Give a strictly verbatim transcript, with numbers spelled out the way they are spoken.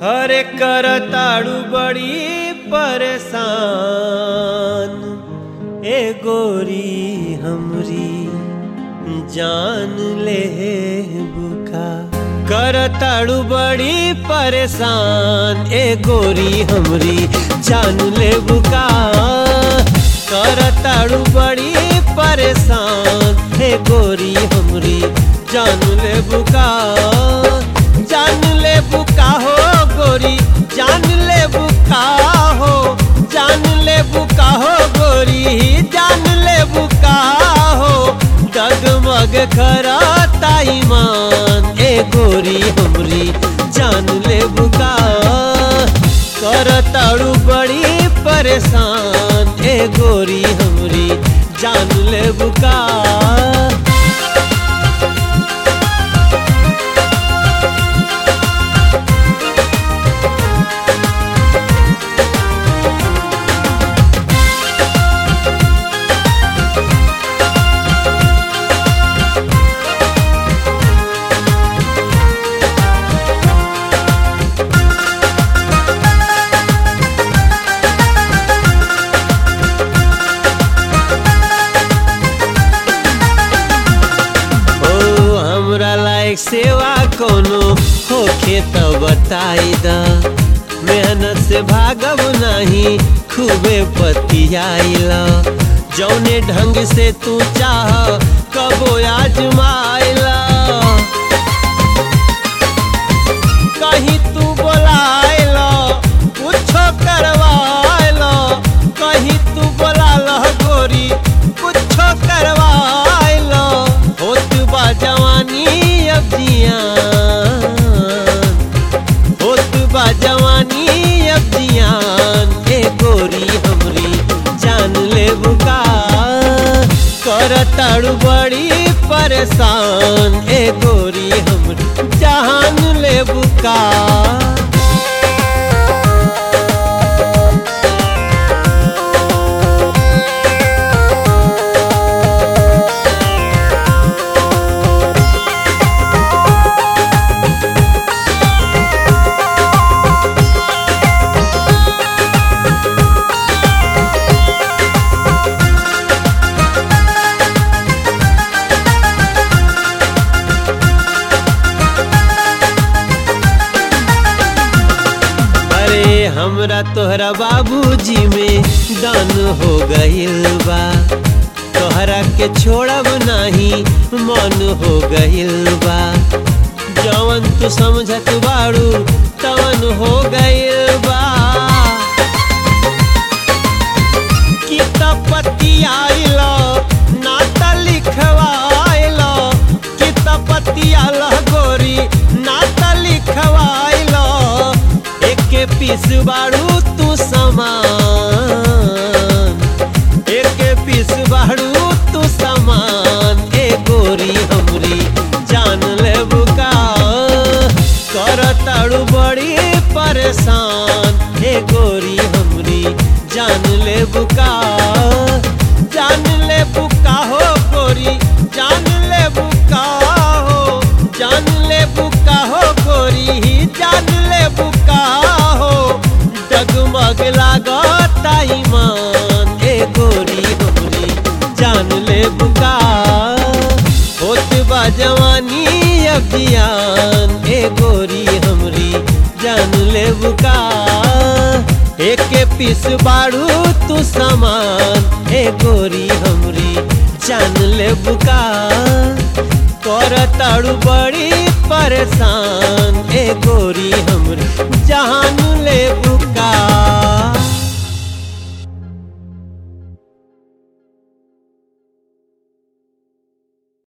हरे करताड़ू बड़ी परेशान ए गोरी हमरी जान ले बुका। करताड़ू बड़ी परेशान ए गोरी हमरी जान ले बुका। करताड़ू बड़ी परेशान ए गोरी हमरी जान ले बुका। जान ले बुका हो गोरी जान ले बुका हो। जान ले बुका हो गोरी जान ले बुका हो। डगमग करता ईमान ए गोरी हमरी जान ले बुका। करताड़ू बड़ी परेशान ए गोरी हमरी जान ले बुका। सेवा कोनो होखे तो बताई दा। मेहनत से भागब नहीं खूबे पतियाइला। जौने ढंग से तू चाह कबो आजमाइला। कहीं तू बोलाइला कुछो करवाइला। कहीं तू बोलाला गोरी कुछो करवाइला। होत बा जवानी अब जियान होत बा जवानी अब जियान ए गोरी हमरी जान ले बुका। करताड़ू बड़ी परेशान ए गोरी हमरी जान ले बुका। हमरा तोहरा बाबूजी में दान हो गइल बा। तोहरा के छोड़ब नहीं मन हो गइल बा। जवन तू समझत बाड़ू तवन हो गइल बा। कि त पतियाइला नाता लिखवाइला। कि त पतियाला गोरी नाता लिखवाइला। एके पीस बाड़ू तू समान एके पीस बाड़ू तू समान ए गोरी हमरी जान ले बुका। करताड़ू बड़ी परेशान ए गोरी हमरी जान ले बुका। जान ले बुका हो गोरी जान ले बुका हो। जान ले बुका हो गोरी जान ले बुका हो। डगमग लागता ईमान ए गोरी हमरी जान ले बुका। होत बा जवानी अब जियान ए गोरी हमरी जान ले बुका। एके पीस बाड़ू तू समान ए गोरी हमरी जान ले बुका। करताड़ू बड़ी परेशान ए गोरी हमरी जान ले बुका।